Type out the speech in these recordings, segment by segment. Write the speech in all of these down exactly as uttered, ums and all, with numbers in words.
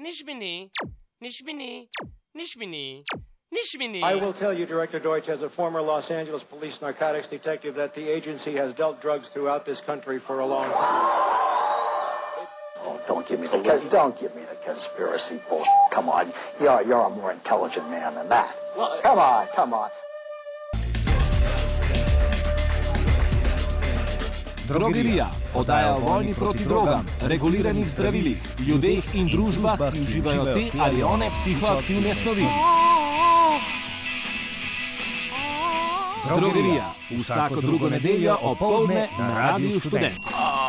Nishmini, Nishmini, Nishmini, Nishmini. I will tell you, Director Deutsch, as a former Los Angeles police narcotics detective, that the agency has dealt drugs throughout this country for a long time. Oh, don't give me the don't give me the conspiracy bullshit. Come on, you're you're a more intelligent man than that. Come on, come on. Drogerija, oddaja o vojni proti drogam, reguliranih zdravilih, ljudeh in družbah, ki uživajo te ali one psihoaktivne snovi. Drogerija, vsako drugo nedeljo opoldne na Radiu Študent.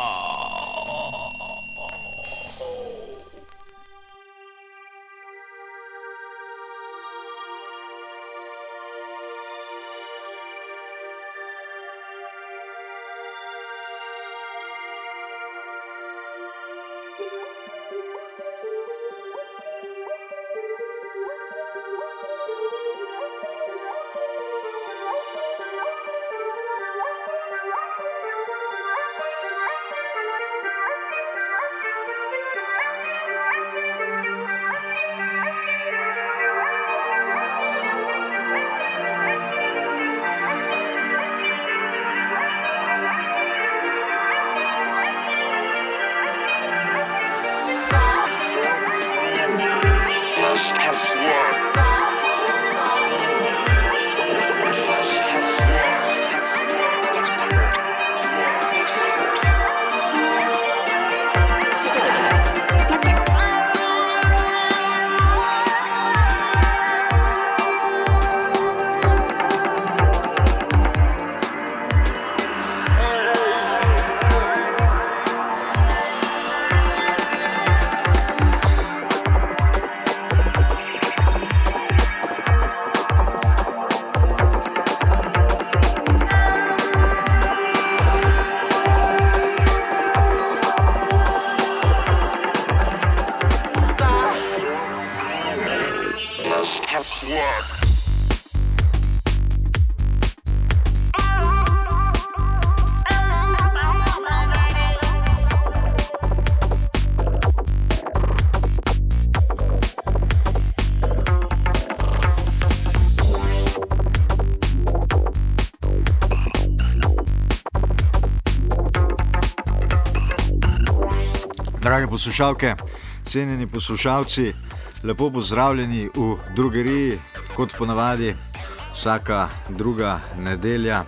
Drage poslušalke, cenjeni poslušalci, lepo pozdravljeni v drogeriji, kot ponavadi vsaka druga nedelja,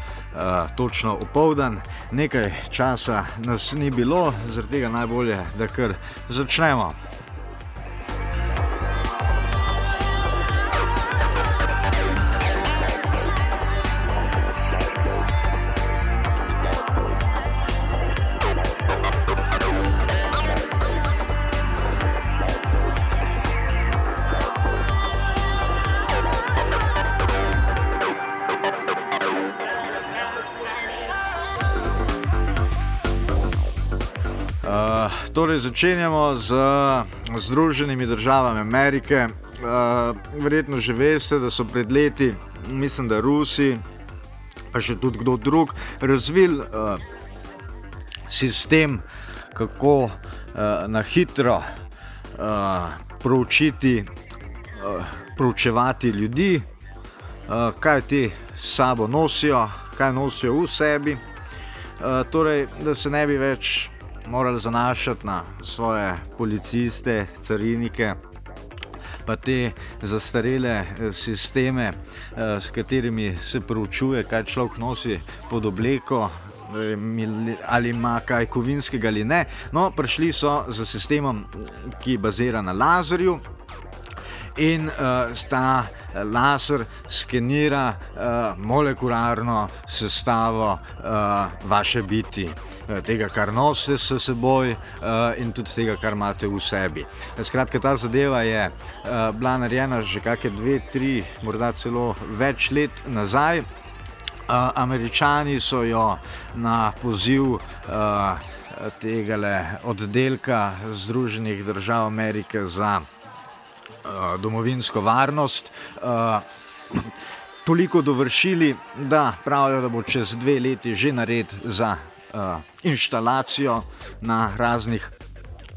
uh, točno opoldan. Nekaj časa nas ni bilo, zaradi tega najbolje, da kar začnemo. Uh, torej začenjamo z Združenimi državami Amerike. Uh, verjetno že veste, da so pred leti, mislim, da Rusi, pa še tudi kdo drug, razvili uh, sistem, kako uh, na hitro uh, proučiti, uh, proučevati ljudi, uh, kaj ti s sabo nosijo, kaj nosijo v sebi, uh, torej, da se ne bi več morali zanašati na svoje policiste, carinike, pa te zastarele sisteme, s katerimi se proučuje, kaj človek nosi pod obleko, ali ima kaj kovinskega ali ne. No, prišli so z sistemom, ki bazira na lazerju, in uh, ta laser skenira uh, molekularno sestavo uh, vaše biti, uh, tega, kar nosite s seboj, uh, in tudi tega, kar imate v sebi. Skratka, ta zadeva je uh, bila narejena že kakšne dve, tri, morda celo več let nazaj. Uh, Američani so jo na poziv uh, tegale oddelka Združenih držav Amerike za domovinsko varnost uh, toliko dovršili, da pravijo, da bo čez dve leti že nared za uh, inštalacijo na raznih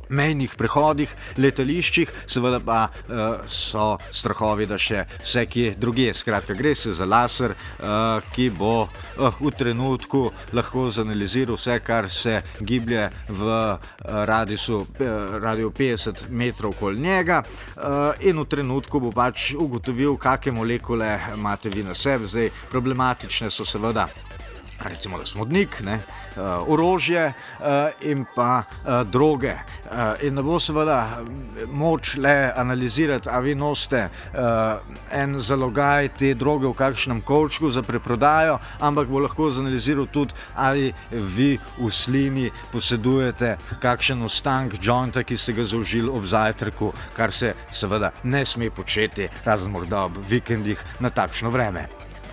mejnih prehodih, letališčih, seveda pa uh, so strahovi, da še vse kje drugje. Skratka, gre se za laser, uh, ki bo uh, v trenutku lahko zanaliziral vse, kar se giblje v uh, radiusu uh, radiju petdeset metrov okoli njega uh, in v trenutku bo pač ugotovil, kakšne molekule imate vi na sebi. Zdaj, problematične so seveda recimo da smodnik, ne, uh, orožje uh, in pa uh, droge. Uh, in ne bo seveda moč le analizirati, a vi nosite uh, en zalogaj te droge v kakšnem kovčku za preprodajo, ampak bo lahko zanaliziral tudi, ali vi v slini posedujete kakšen ostank jointa, ki ste ga zaužili ob zajtrku, kar se seveda ne sme početi, razen morda ob vikendih na takšno vreme.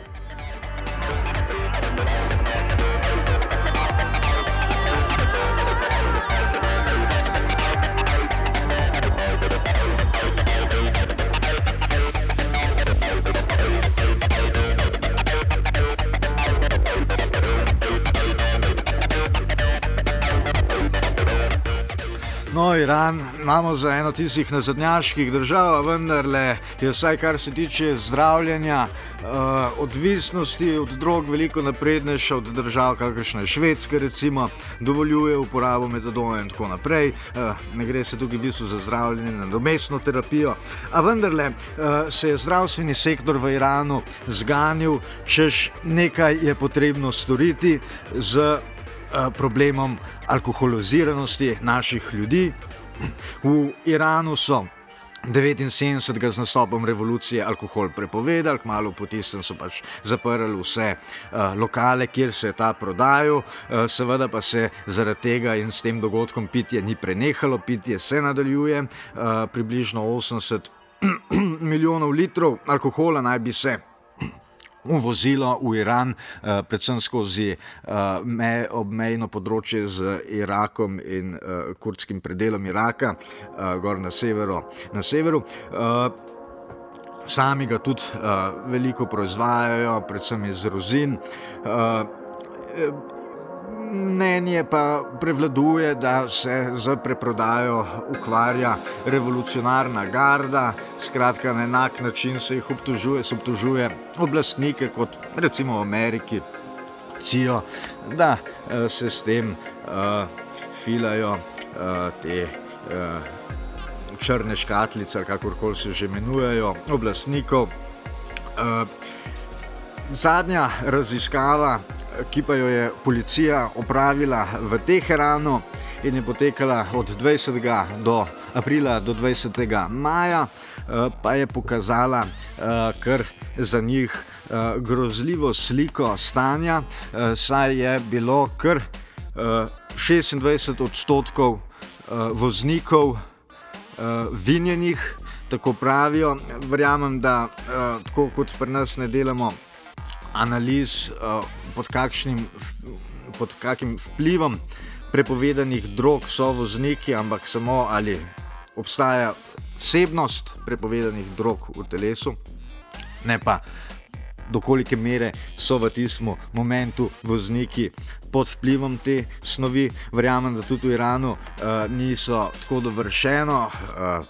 No, Iran imamo za eno tistih nazadnjaških držav, vendarle je vsaj kar se tiče zdravljenja, uh, odvisnosti od drog veliko naprednejša od držav, kakršna je Švedska recimo, dovoljuje uporabo metadona in tako naprej. Uh, ne gre se tukaj v bistvu za zdravljenje, nadomestno terapijo, a vendarle uh, se je zdravstveni sektor v Iranu zganil, češ nekaj je potrebno storiti z problemom alkoholiziranosti naših ljudi. V Iranu so devetinsedemdesetega z nastopom revolucije alkohol prepovedali, kmalu po tistem so pač zaprli vse uh, lokale, kjer se je ta prodajal, uh, seveda pa se zaradi tega in s tem dogodkom pitje ni prenehalo, pitje se nadaljuje, uh, približno osemdeset milijonov litrov alkohola naj bi se uvozilo v Iran, uh, predvsem skozi uh, me, obmejno področje z Irakom in uh, kurdskim predelom Iraka, uh, gor na severu. Na severu. Uh, sami ga tudi uh, veliko proizvajajo, predvsem iz rozin. Uh, Mnenje pa prevladuje, da se z preprodajo ukvarja revolucionarna garda, skratka na enak način se jih obtožuje, se obtožuje oblastnike kot recimo v Ameriki, C I O, da uh, se s tem uh, filajo uh, te uh, črne škatlice, ali kakorkoli se že imenujejo, oblastnikov. Uh, zadnja raziskava, ki pa jo je policija opravila v Teheranu in je potekala od dvajsetega do aprila do dvajsetega maja, pa je pokazala kar za njih grozljivo sliko stanja, saj je bilo kar šestindvajset odstotkov voznikov vinjenih, tako pravijo. Verjamem, da tako kot pri nas ne delamo analiz uh, pod kakšnim, pod kakšnim vplivom prepovedanih drog so vozniki, ampak samo ali obstaja vsebnost prepovedanih drog v telesu, ne pa do kolike mere so v tistem momentu vozniki pod vplivom te snovi. Verjamem, da tudi v Iranu uh, niso tako dovršeno uh,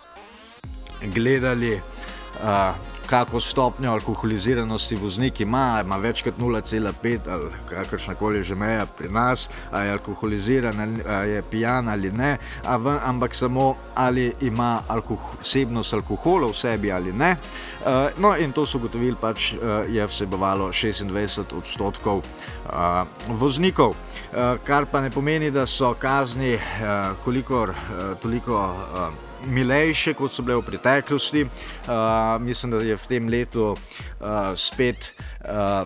gledali uh, kako stopnjo alkoholiziranosti voznik ima, ima več kot nula cela pet ali kakršnakoli že meja pri nas, a je alkoholiziran, a je pijan ali ne, ampak samo ali ima alkohol, vsebnost alkohola v sebi ali ne. No in to so ugotovili, pač je vsebovalo šestindvajset odstotkov voznikov, kar pa ne pomeni, da so kazni kolikor toliko milejše, kot so bile v preteklosti. Uh, mislim, da je v tem letu uh, spet uh,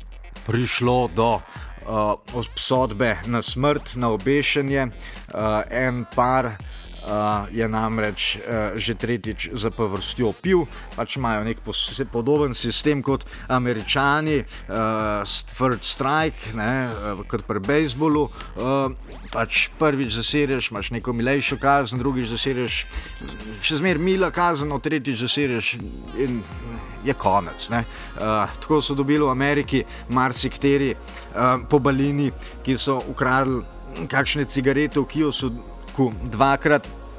prišlo do uh, obsodbe na smrt, na obešenje. Uh, en par Uh, je namreč uh, že tretjič zapovrstjo pil, pač imajo nek podoben sistem kot Američani, uh, third strike, ne, uh, kot pri bejzbolu, uh, pač prvič zaserješ, imaš neko milejšo kazen, drugič zaserješ, še zmer mila kazen, no tretjič zaserješ in je konec. Ne. Uh, tako so dobili v Ameriki marsikateri uh, pobalini, ki so ukradli kakšne cigarete v kiosu, dvakrat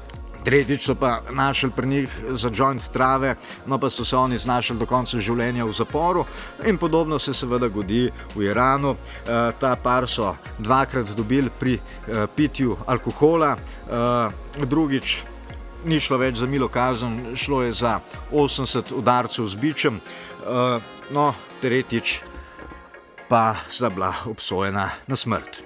Tretjič so pa našli pri njih za joint trave, no pa so se oni znašli do konca življenja v zaporu in podobno se seveda godi v Iranu. E, ta par so dvakrat dobili pri e, pitju alkohola, e, drugič ni šlo več za milo kazen, šlo je za osemdeset udarcev z bičem, e, no tretjič pa sta bila obsojena na smrt.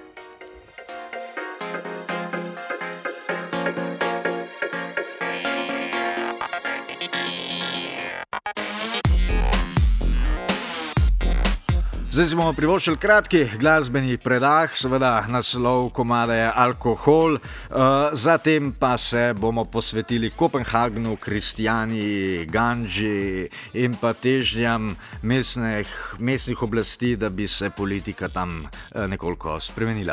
Zdaj si bomo privoščili kratki glasbeni predah, seveda naslov komada je Alkohol, uh, zatem pa se bomo posvetili Kopenhagnu, Kristijaniji, Ganži in pa težnjam mestnih, mestnih oblasti, da bi se politika tam uh, nekoliko spremenila.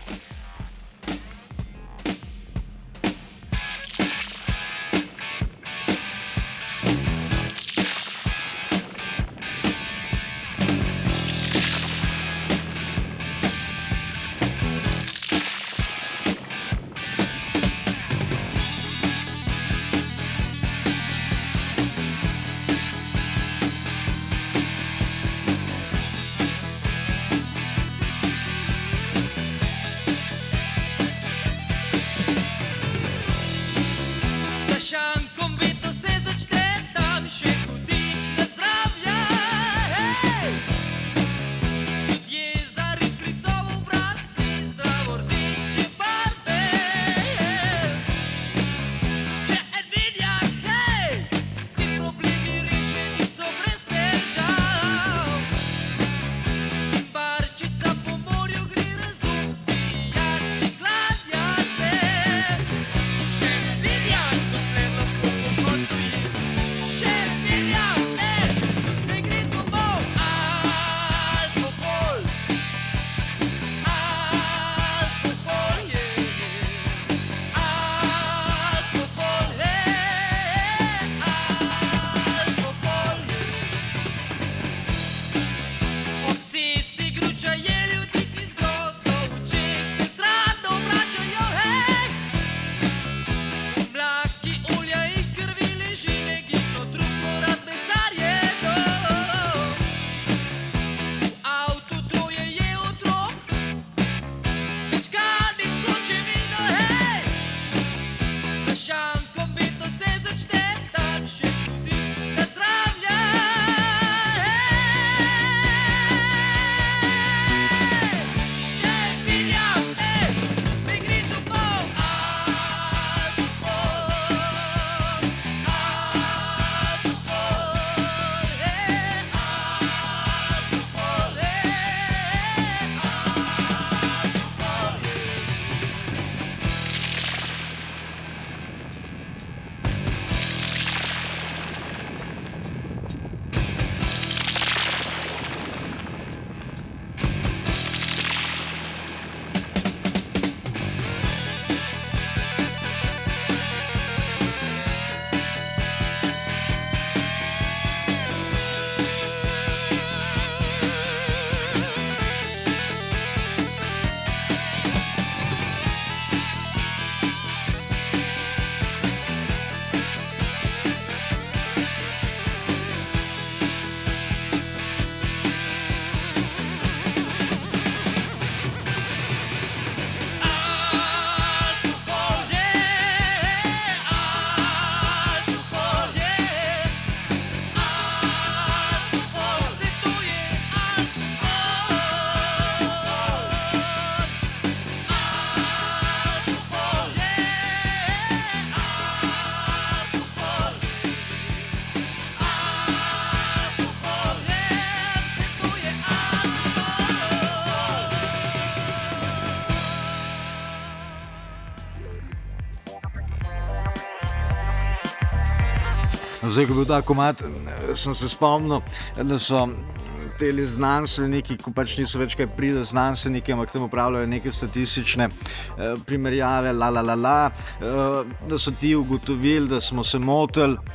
Zdaj, ko je bil ta komad, sem se spomnil, da so teli znanstveniki, ko pač niso več kaj pride znanstveniki, ampak tam upravljajo neke statistične eh, primerjave, la, la, la, la, eh, da so ti ugotovili, da smo se motili,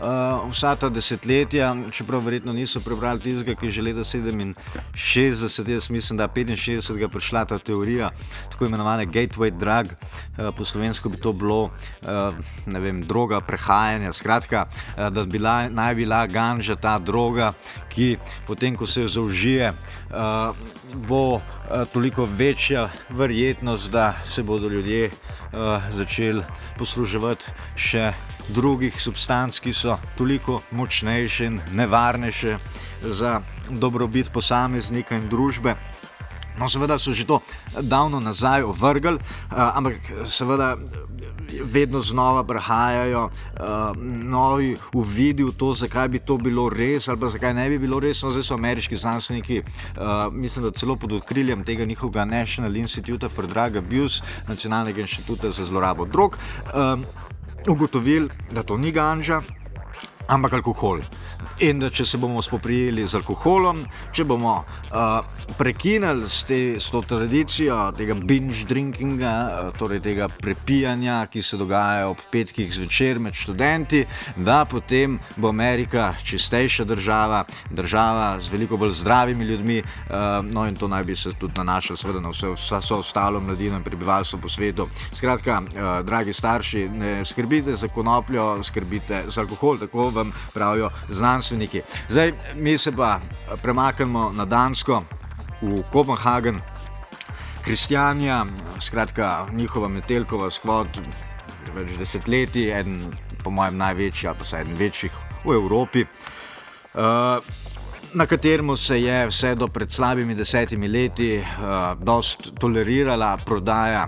uh, vsa ta desetletja, čeprav verjetno niso prebrali tistega, ki je že leta sedeminšestdeset, jaz mislim, da petinšestdeset ga prišla ta teorija, tako imenovane gateway drug, uh, po slovensko bi to bilo, uh, ne vem, droga prehajanja, skratka, uh, da bi bila, naj bila ganža ta droga, ki potem, ko se jo zaužije, uh, bo uh, toliko večja verjetnost, da se bodo ljudje uh, začeli posluževati še drugih substanc, ki so toliko močnejše in nevarnejše za dobrobit posameznika in družbe. No, seveda so že to davno nazaj ovrgli, uh, ampak seveda vedno znova prihajajo uh, novi uvidi v to, zakaj bi to bilo res ali pa zakaj ne bi bilo res. No, zdaj so ameriški znanstveniki, uh, mislim, da celo pod odkriljem tega njihovega National Institute for Drug Abuse, Nacionalnega inštituta za zlorabo drog, uh, ugotovili, da to ni ganža, ampak alkohol. In da če se bomo spoprijeli z alkoholom, če bomo uh, prekinili s, te, s to tradicijo tega binge drinkinga, uh, torej tega prepijanja, ki se dogaja ob petkih zvečer med študenti, da potem bo Amerika čistejša država, država z veliko bolj zdravimi ljudmi, uh, no in to naj bi se tudi nanašalo seveda na vse, vse ostalo mladino in prebivalstvo po svetu. Skratka, uh, dragi starši, ne skrbite za konopljo, skrbite za alkohol, tako vam pravijo znanstveniki. Zdaj, mi se pa premaknemo na Dansko, v Kopenhagen. Kristjanija, skratka, njihova Metelkova skvot, več desetletij, eden po mojem največji, ali pa vsaj eden večjih v Evropi, uh, na katerem se je vse do pred slabimi desetimi leti uh, dost tolerirala prodaja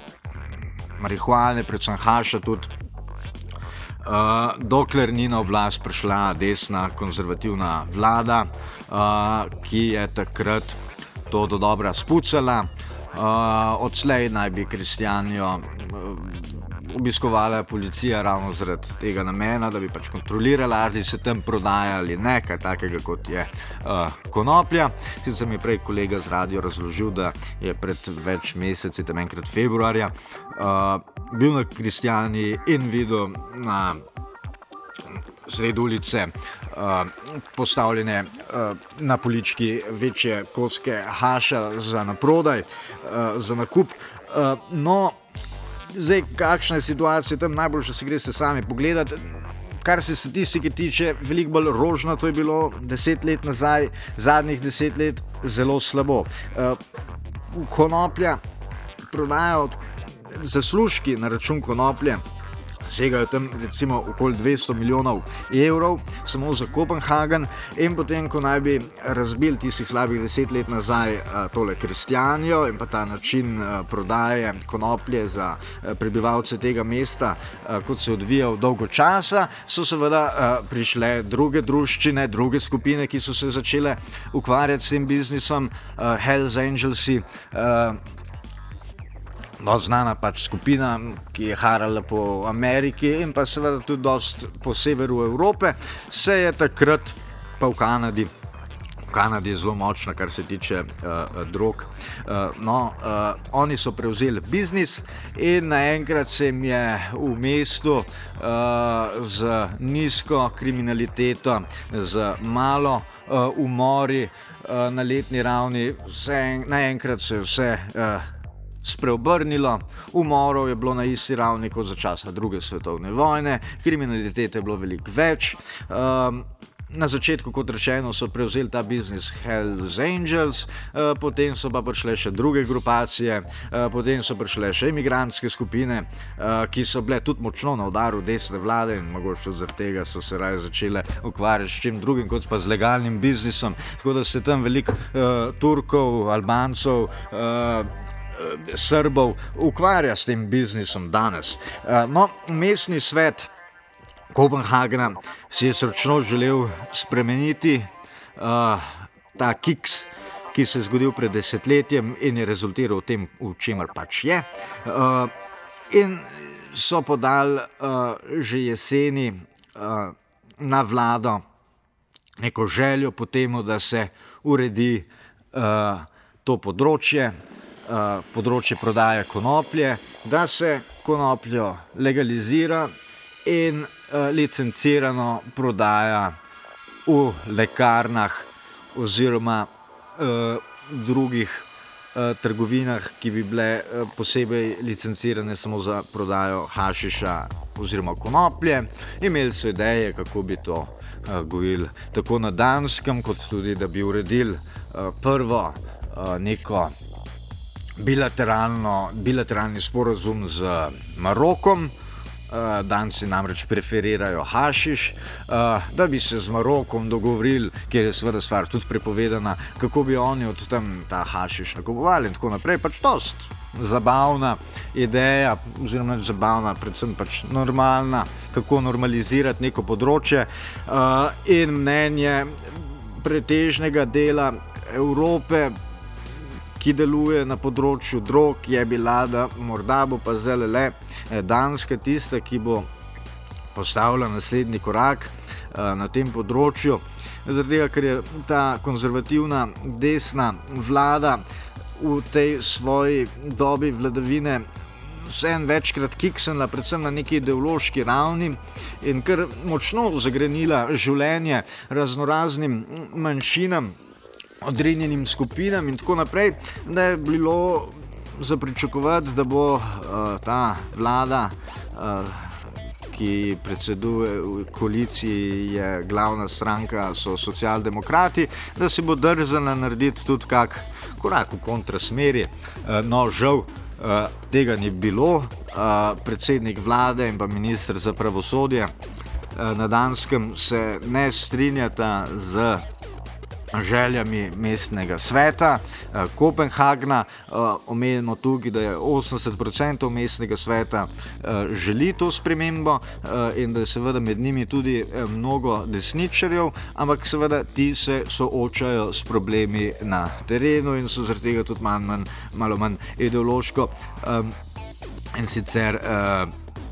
marihuane, predvsem haša tudi, Uh, dokler ni na oblast prišla desna konzervativna vlada, uh, ki je takrat to do dobra spucala. Uh, odslej naj bi Kristjanijo uh, obiskovala policija ravno zaradi tega namena, da bi pač kontrolirala, ali se tam prodaja ali ne, kaj takega kot je uh, konoplja. Sicer mi je prej kolega z radio razložil, da je pred več meseci, tam enkrat februarja, uh, bil na Kristjaniji in videl na sredi ulice uh, postavljene uh, na polički večje kocke haša za naprodaj, uh, za nakup. Uh, no, zdaj, kakšna je situacija tam, najbolj, če se greste sami pogledati. Kar se statistike tiče, veliko bolj rožno, to je bilo deset let nazaj, zadnjih deset let zelo slabo. Uh, konoplja prodajajo zaslužki na račun konoplje, segajo tam recimo okoli dvesto milijonov evrov samo za Kopenhagen, in potem, ko naj bi razbili tistih slabih deset let nazaj tole Kristjanijo in pa ta način prodaje konoplje za prebivalce tega mesta, kot se je odvijal dolgo časa, so seveda prišle druge druščine, druge skupine, ki so se začele ukvarjati s tem biznisom, Hells Angelsi, no, znana pač skupina, ki je harala po Ameriki in pa seveda tudi dost po severu Evrope, se je takrat pa v Kanadi, v Kanadi je zelo močna, kar se tiče uh, drog, uh, no, uh, oni so prevzeli biznis in naenkrat se jim je v mestu uh, z nizko kriminaliteto, z malo uh, umori uh, na letni ravni, vse, naenkrat se je vse uh, spreobrnilo, umorov je bilo na isti ravni kot za časa druge svetovne vojne, kriminalitete je bilo veliko več. Um, na začetku, kot rečeno, so prevzeli ta biznis Hells Angels, uh, potem so pa prišle še druge grupacije, uh, potem so prišle še imigrantske skupine, uh, ki so bile tudi močno na udaru desne vlade in mogoče tudi zaradi tega so se raje začele ukvarjati s čim drugim kot pa z legalnim biznisom, tako da se tam veliko uh, Turkov, Albancov, uh, Srbov ukvarja s tem biznisom danes. No, mestni svet Kopenhagena si je srčno želel spremeniti uh, ta kiks, ki se je zgodil pred desetletjem in je rezultiral v tem, v čemer pač je. Uh, in so podali uh, že jeseni uh, na vlado neko željo po temu, da se uredi uh, to področje, Uh, področje prodaje konoplje, da se konopljo legalizira in uh, licencirano prodaja v lekarnah oziroma uh, drugih uh, trgovinah, ki bi bile uh, posebej licencirane samo za prodajo hašiša oziroma konoplje. Imeli so ideje, kako bi to uh, gojili tako na Danskem, kot tudi, da bi uredili uh, prvo uh, neko bilateralno, bilateralni sporazum z Marokom. Uh, Danci namreč preferirajo hašiš, uh, da bi se z Marokom dogovorili, kjer je seveda stvar tudi prepovedana, kako bi oni od tam ta hašiš nakupovali in tako naprej. Pač dost zabavna ideja, oziroma zabavna, predvsem pač normalna, kako normalizirati neko področje uh, in mnenje pretežnega dela Evrope, ki deluje na področju drog, je bila, da morda bo pa zdaj le Danska tista, ki bo postavila naslednji korak uh, na tem področju. Zaradi tega, ker je ta konzervativna desna vlada v tej svoji dobi vladavine vseeno večkrat kiksnila, predvsem na neki ideološki ravni in kar močno zagrenila življenje raznoraznim manjšinam, odrinjenim skupinam in tako naprej, da je bilo za pričakovati, da bo uh, ta vlada, uh, ki predseduje v koaliciji, je glavna stranka, so socialdemokrati, da se bo drzala narediti tudi kak korak v kontrasmeri. Uh, no, žal uh, tega ni bilo. Uh, predsednik vlade in pa minister za pravosodje uh, na Danskem se ne strinjata z željami mestnega sveta eh, Kopenhagna. Eh, omenimo tukaj, da je osemdeset procentov mestnega sveta eh, želi to spremembo eh, in da je seveda med njimi tudi eh, mnogo desničarjev, ampak seveda ti se soočajo s problemi na terenu in so zaradi tega tudi manj, manj, malo manj ideološko eh, in sicer eh,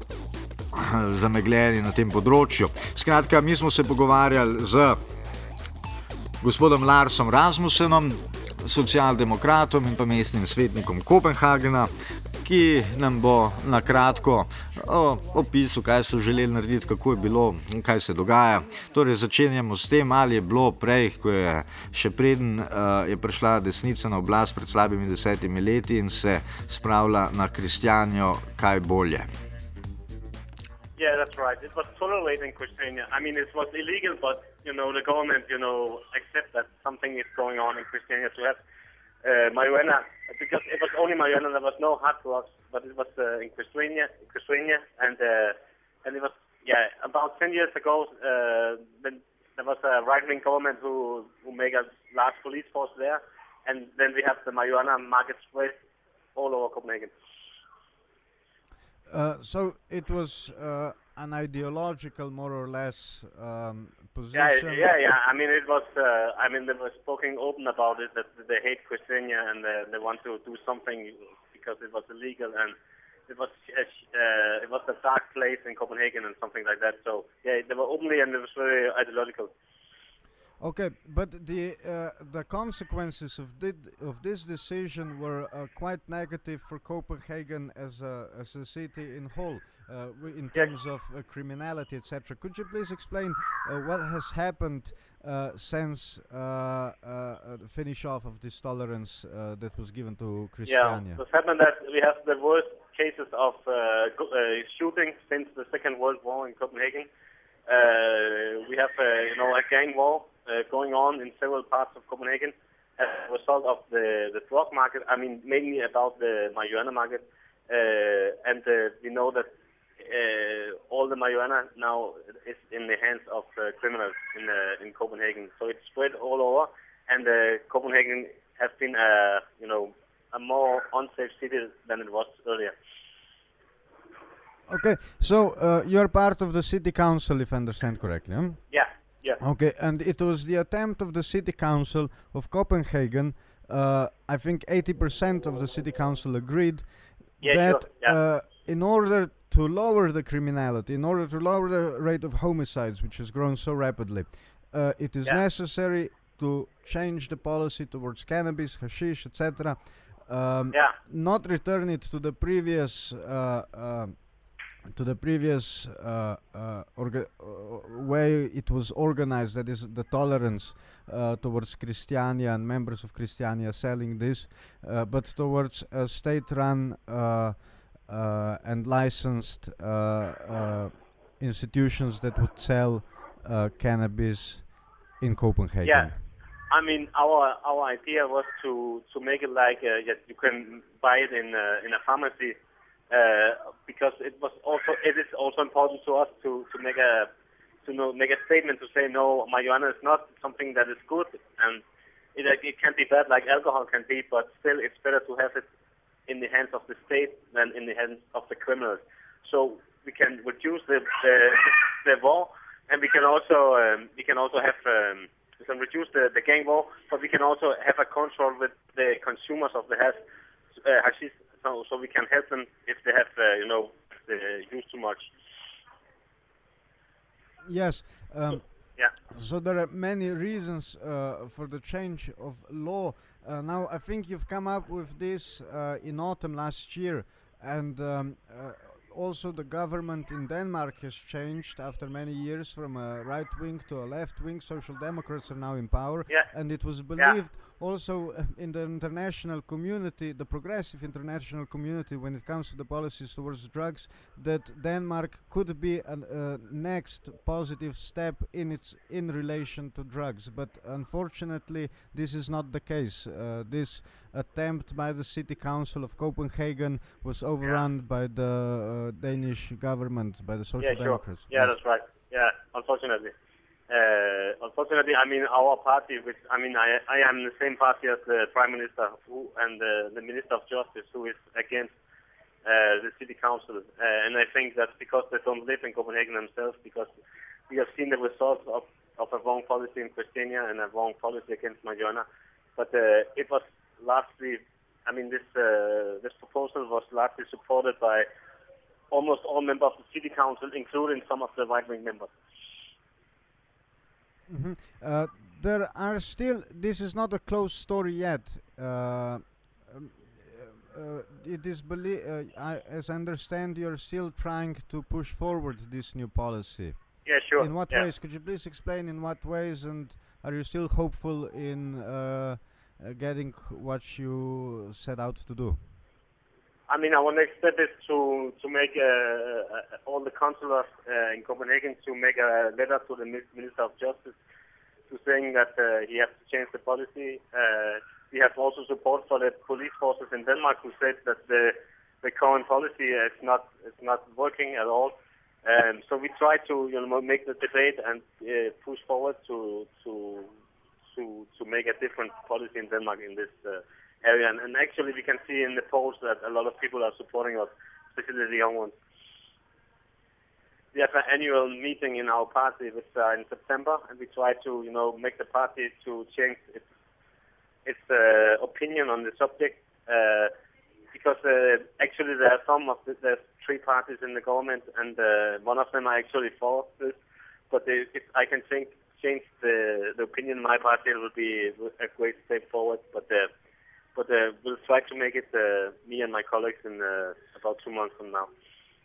zamegljeni na tem področju. Skratka, mi smo se pogovarjali z gospodom Larsom Rasmussenom, socialdemokratom in pa mestnim svetnikom Kopenhagna, ki nam bo na kratko opisal, kaj so želeli narediti, kako je bilo in kaj se dogaja. Torej, začenjamo s tem, ali je bilo prej, ko je še preden uh, je prišla desnica na oblast pred slabimi desetimi leti in se spravila na kristjanjo, kaj bolje. Yeah, that's right. It was tolerated in Christiania. I mean, it was illegal, but, you know, the government, you know, accept that something is going on in Christiania to have uh, marijuana, because it was only marijuana, there was no hard drugs, but it was uh, in Christiania, Christiania, and uh, and it was, yeah, about ten years ago, uh, then there was a right-wing government who, who made a large police force there, and then we have the marijuana market spread all over Copenhagen. Uh, so it was uh, an ideological, more or less, um, position. Yeah, yeah, yeah. I mean, it was. Uh, I mean, they were speaking open about it that they hate Christiania and uh, they want to do something because it was illegal and it was uh, it was a dark place in Copenhagen and something like that. So yeah, they were openly and it was very ideological. Okay, but the uh, the consequences of did of this decision were uh, quite negative for Copenhagen as a as a city in whole, uh, in terms of uh, criminality, et cetera. Could you please explain uh, what has happened uh, since uh, uh, the finish off of this tolerance uh, that was given to Christiania? Yeah, what's happened that we have the worst cases of uh, go- uh, shooting since the Second World War in Copenhagen. Uh, we have uh, you know a gang war. Uh, going on in several parts of Copenhagen as a result of the, the drug market, I mean mainly about the marijuana market, uh, and uh, we know that uh, all the marijuana now is in the hands of uh, criminals in uh, in Copenhagen, so it's spread all over, and uh, Copenhagen has been a, you know, a more unsafe city than it was earlier. Okay, so uh, you're part of the city council, if I understand correctly, huh? Yeah. Yeah. Okay, and it was the attempt of the City Council of Copenhagen, uh, I think eighty percent of the City Council agreed yeah, that sure. yeah. uh, in order to lower the criminality, in order to lower the rate of homicides, which has grown so rapidly, uh, it is yeah. necessary to change the policy towards cannabis, hashish, et cetera. Um, yeah. Not return it to the previous uh, uh, to the previous uh, uh, orga- uh, way it was organized, that is the tolerance uh, towards Christiania and members of Christiania selling this, uh, but towards a state-run uh, uh, and licensed uh, uh, institutions that would sell uh, cannabis in Copenhagen. Yeah. I mean, our our idea was to, to make it like uh, that you can buy it in uh, in a pharmacy, uh, because it was also it is also important to us to, to make a to know, make a statement to say no, marijuana is not something that is good, and it it can be bad like alcohol can be, but still it's better to have it in the hands of the state than in the hands of the criminals. So we can reduce the the, the war, and we can also um, we can also have. Um, We can reduce the, the gang war, but we can also have a control with the consumers of the hash, uh, hashish, so, so we can help them if they have, uh, you know, they use too much. Yes. Um, yeah. So there are many reasons uh, for the change of law. Uh, now, I think you've come up with this uh, in autumn last year, and um, uh, also the government in Denmark has changed after many years from a right wing to a left wing. Social Democrats are now in power, yeah. and it was believed yeah. also uh, in the international community, the progressive international community, when it comes to the policies towards drugs, that Denmark could be a uh, next positive step in its in relation to drugs. But unfortunately, this is not the case. Uh, this attempt by the City Council of Copenhagen was overrun yeah. by the uh, Danish government, by the Social yeah, sure. Democrats. Yeah, yes. That's right. Yeah, unfortunately. Uh, unfortunately, I mean, our party, which, I mean, I, I am the same party as the Prime Minister who, and the, the Minister of Justice, who is against uh, the City Council. Uh, and I think that's because they don't live in Copenhagen themselves, because we have seen the results of, of a wrong policy in Christiania and a wrong policy against marijuana. But uh, it was largely, I mean, this uh, this proposal was largely supported by almost all members of the City Council, including some of the right-wing members. Mm-hmm. Uh, there are still, this is not a closed story yet. Uh, um, uh, it is, belie- uh, I, as I understand, you're still trying to push forward this new policy. Yeah, sure. In what yeah. ways? Could you please explain in what ways, and are you still hopeful in uh, uh, getting what you set out to do? I mean, our next step is to to make uh, uh, all the councillors uh, in Copenhagen to make a letter to the Minister of Justice to saying that uh, he has to change the policy. Uh, we have also support for the police forces in Denmark who said that the the current policy is not is not working at all. Um, so we try to you know make the debate and uh, push forward to to to to make a different policy in Denmark in this. Uh, area, and, and actually we can see in the polls that a lot of people are supporting us, especially the young ones. We have an annual meeting in our party which uh, in September, and we try to, you know, make the party to change its its uh, opinion on the subject, uh, because uh, actually there are some of the, there's three parties in the government, and uh, one of them are actually for this, but they, if I can think, change the, the opinion in my party, it will be a great step forward, but uh, But uh, we'll try to make it, uh, me and my colleagues, in uh, about two months from now.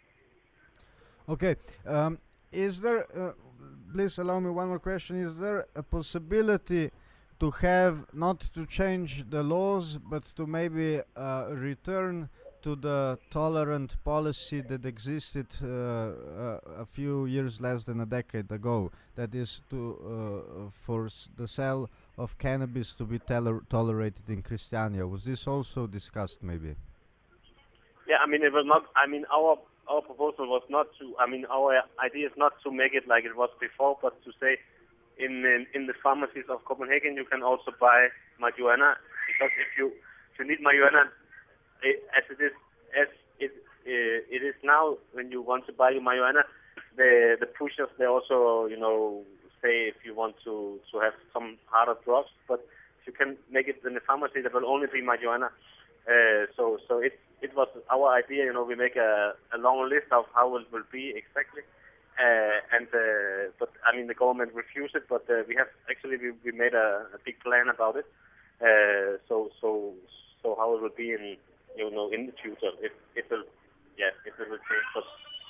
Okay. Um, is there, uh, please allow me one more question, is there a possibility to have, not to change the laws, but to maybe uh, return to the tolerant policy that existed uh, uh, a few years, less than a decade ago, that is to uh, force the sale of cannabis to be toler- tolerated in Christiania? Was this also discussed, maybe? Yeah, I mean, it was not. I mean, our our proposal was not to. I mean, our idea is not to make it like it was before, but to say, in in, in the pharmacies of Copenhagen, you can also buy marijuana, because if you if you need marijuana, it, as it is as it uh, it is now, when you want to buy your marijuana, the the pushers, they also, you know, say if you want to, to have some harder drugs, but if you can make it in the pharmacy, there will only be marijuana. Uh, so so it it was our idea, you know, we make a, a long list of how it will be exactly. Uh, and uh, but I mean the government refused it, but uh, we have actually we, we made a, a big plan about it. Uh, so so so how it will be in you know in the future if it will yeah if it will change. But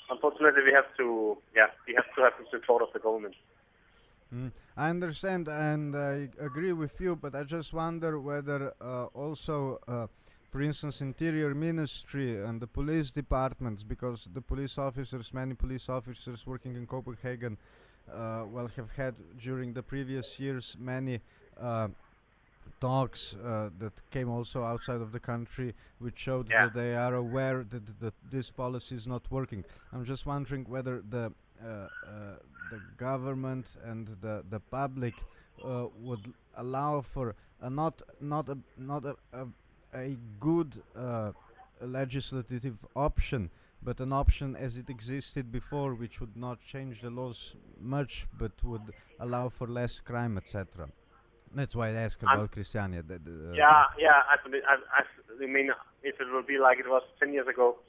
unfortunately, we have to, yeah, we have to have the support of the government. Mm. I understand and I agree with you, but I just wonder whether uh, also, uh, for instance, Interior Ministry and the police departments, because the police officers, many police officers working in Copenhagen, uh, well, have had during the previous years many uh, talks uh, that came also outside of the country, which showed Yeah. that they are aware that, that this policy is not working. I'm just wondering whether the uh, uh, the government and the the public uh, would allow for a not not a not a, a, a good uh, legislative option, but an option as it existed before, which would not change the laws much, but would allow for less crime, et cetera. That's why I ask I'm- about Christiania. that, uh, Yeah, yeah. I, I, I, I mean, if it will be like it was ten years ago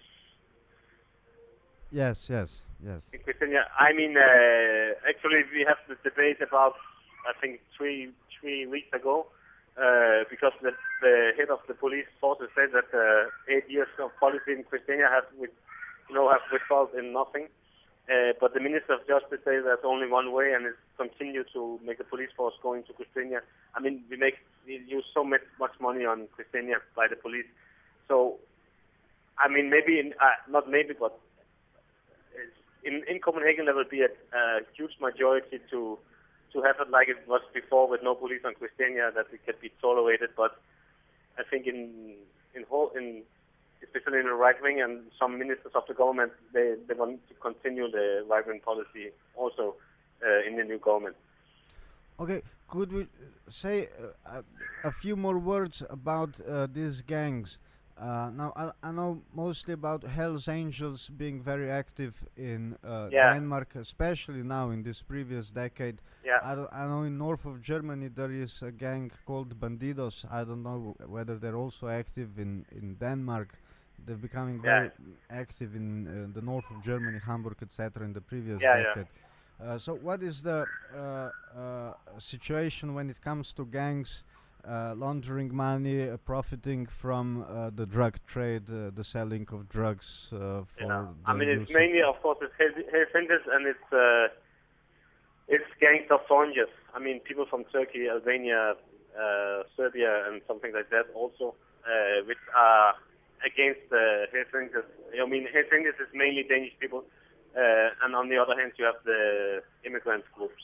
Yes, yes, yes. in Christiania. I mean, uh, actually, we have the debate about, I think, three three weeks ago, uh, because the, the head of the police forces said that uh, eight years of policy in Christiania have, with, you know, have resulted in nothing. Uh, but the Minister of Justice says there's only one way, and it's continue to make the police force go into Christiania. I mean, we make we use so much much money on Christiania by the police. So, I mean, maybe in, uh, not maybe, but it's in in Copenhagen there will be a, a huge majority to to have it like it was before, with no police on Christiania, that it can be tolerated. But I think in in whole in especially in the right wing and some ministers of the government, they, they want to continue the right wing policy also uh, in the new government. Okay, could we uh, say uh, a, a few more words about uh, these gangs? Uh, now, I, I know mostly about Hells Angels being very active in uh, Yeah. Denmark, especially now in this previous decade. Yeah. I, don't- I know in north of Germany there is a gang called Bandidos. I don't know whether they're also active in, in Denmark. They're becoming Yeah. very active in uh, the north of Germany, Hamburg, et cetera, in the previous Yeah, yeah. decade. Uh, so, what is the uh, uh, situation when it comes to gangs uh, laundering money, uh, profiting from uh, the drug trade, uh, the selling of drugs uh, for Yeah. the I mean, it's use of- mainly, of course, it's Hells Angels and it's uh, it's gangs of foreigners. I mean, people from Turkey, Albania, uh, Serbia, and something like that also, uh, which are against the uh, Hells Angels. I mean, Hells Angels is mainly Danish people, uh, and on the other hand, you have the immigrant groups.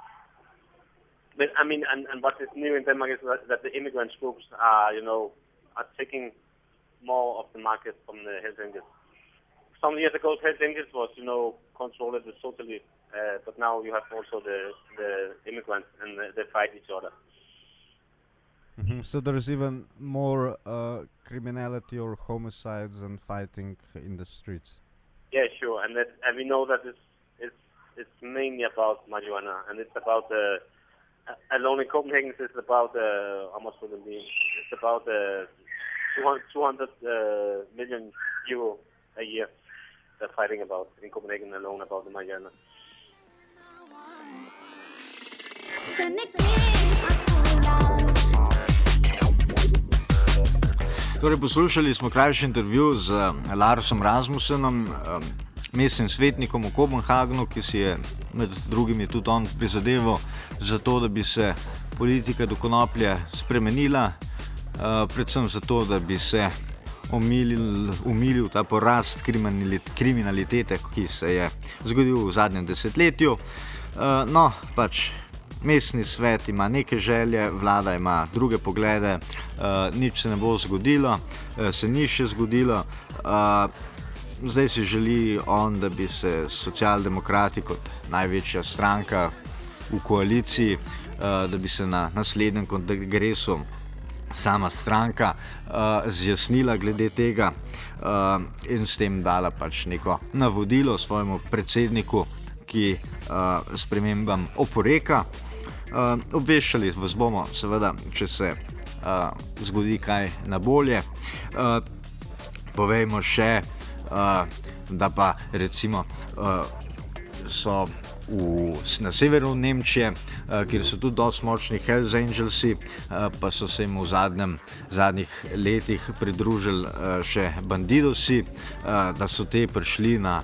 But I mean, and, and what is new in Denmark is that, that the immigrant groups are, you know, are taking more of the market from the Hells Angels. Some years ago, Hells Angels was, you know, controlled totally, uh, but now you have also the the immigrants, and they, they fight each other. Mhm. So there is even more uh, criminality or homicides and fighting in the streets. Yeah, sure, and that, and we know that it's it's it's mainly about marijuana, and it's about uh, a- alone in Copenhagen, it's about uh, how much will it be? It's about uh, two hundred uh, million euro a year. They're fighting about in Copenhagen alone about the marijuana. Torej, poslušali smo krajši intervju z eh, Larsom Rasmussenom, eh, mestnim svetnikom v Kopenhagnu, ki si je med drugimi tudi on prizadeval za to, da bi se politika do konoplje spremenila, eh, predvsem zato, da bi se omilil, umilil ta porast kriminalit- kriminalitete, ki se je zgodil v zadnjem desetletju. Eh, no, pač mestni svet ima neke želje, vlada ima druge poglede, uh, nič se ne bo zgodilo, uh, se ni še zgodilo. Uh, zdaj si želi on, da bi se socialdemokrati kot največja stranka v koaliciji, uh, da bi se na naslednjem kongresu sama stranka uh, zjasnila glede tega uh, in s tem dala pač neko navodilo svojemu predsedniku, ki uh, spremembam oporeka. Uh, obveščali vas bomo, seveda, če se uh, zgodi kaj na bolje. Uh, povejmo še, uh, da pa recimo uh, so v, na severu Nemčije, uh, kjer so tudi dosti močni Hells Angelsi, uh, pa so se jim v zadnjem, zadnjih letih pridružili uh, še bandidosi, uh, da so te prišli na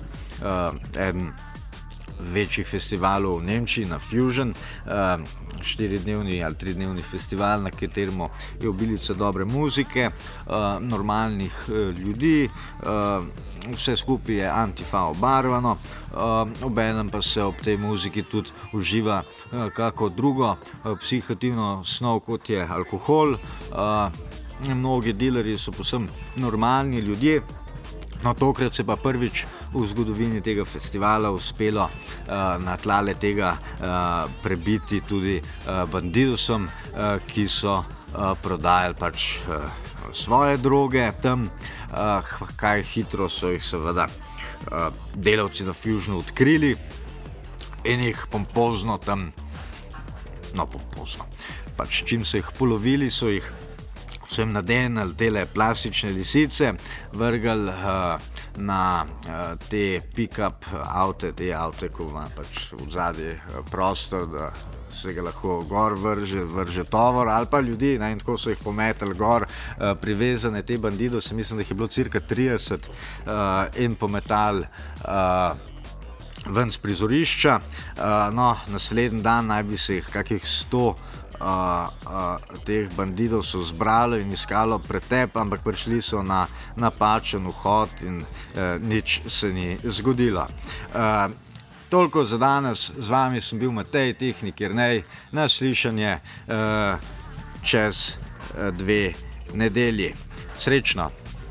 uh, eden večjih festivalov v Nemčiji, na Fusion, uh, štiridnevni ali tridnevni festival, na katerem je obilica dobre muzike, uh, normalnih uh, ljudi, uh, vse skupaj je antifa obarvano, uh, obenem pa se ob tej muziki tudi uživa uh, kako drugo uh, psihoaktivno snov, kot je alkohol. Uh, mnogi dilerji so povsem normalni ljudje. No, tokrat se pa prvič v zgodovini tega festivala uspelo uh, na tlale tega uh, prebiti tudi uh, bandidosom, uh, ki so uh, prodajali pač uh, svoje droge tam, uh, kaj hitro so jih seveda uh, delavci na Fusionu odkrili in jih pompozno tam, no pompozno, pač čim so jih polovili, so jih vsem nadenali tele plastične lisice, vrgali uh, na uh, te pick-up avte, te avte, ko ima pač v zadnji uh, prostor, da se ga lahko gor vrže, vrže tovor ali pa ljudi, ne, in tako so jih pometali gor, uh, privezane te bandido, se mislim, da jih je bilo cirka trideset uh, in pometali uh, ven z prizorišča. Uh, no, naslednji dan naj bi se jih kakih sto Uh, uh, teh bandidov so zbrali in iskalo pretep, ampak prišli so na napačen vhod in uh, nič se ni zgodilo. Uh, toliko za danes, z vami sem bil Matej, tehnik Jernej, na slišanje uh, čez uh, dve nedelji. Srečno!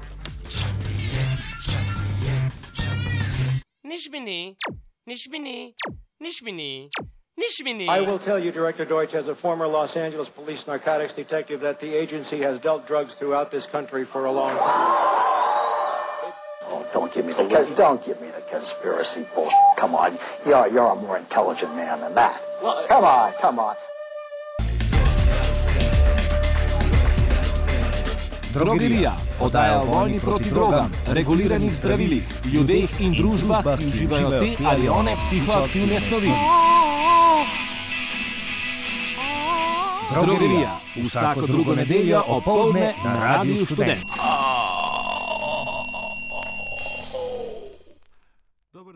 Nič mi ni, nič mi ni, nič mi ni. I will tell you, Director Deutsch, as a former Los Angeles police narcotics detective, that the agency has dealt drugs throughout this country for a long time. Oh, don't give me the don't give me the conspiracy bullshit. Come on, you're you're a more intelligent man than that. Come on, come on. Drogerija, oddaja o vojni proti drogam, reguliranih zdravilih, ljudeh in družbah, ki uživajo te ali one psihoaktivne snovi. Drogerija, vsako drugo nedeljo opoldne na Radiu Študent.